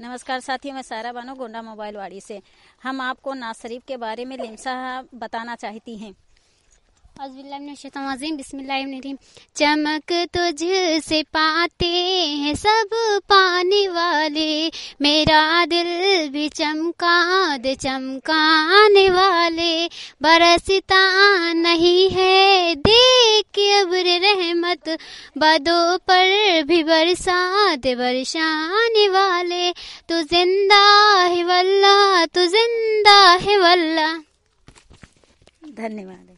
नमस्कार साथियों, मैं सारा बानो गोंडा मोबाइल वाड़ी से। हम आपको नाज शरीफ के बारे में लिम्सा बताना चाहती हैं। बिस्मिल्लाहिर्रहमानिर्रहीम। चमक तुझ से पाते हैं सब पाने वाले, मेरा दिल भी चमका दे चमकाने वाले। बरसता नहीं है देख अब्र रहमत, बदों पर भी बरसा दे बरसाने वाले। तू जिंदा है वल्लाह, तू जिंदा है वल्लाह। धन्यवाद।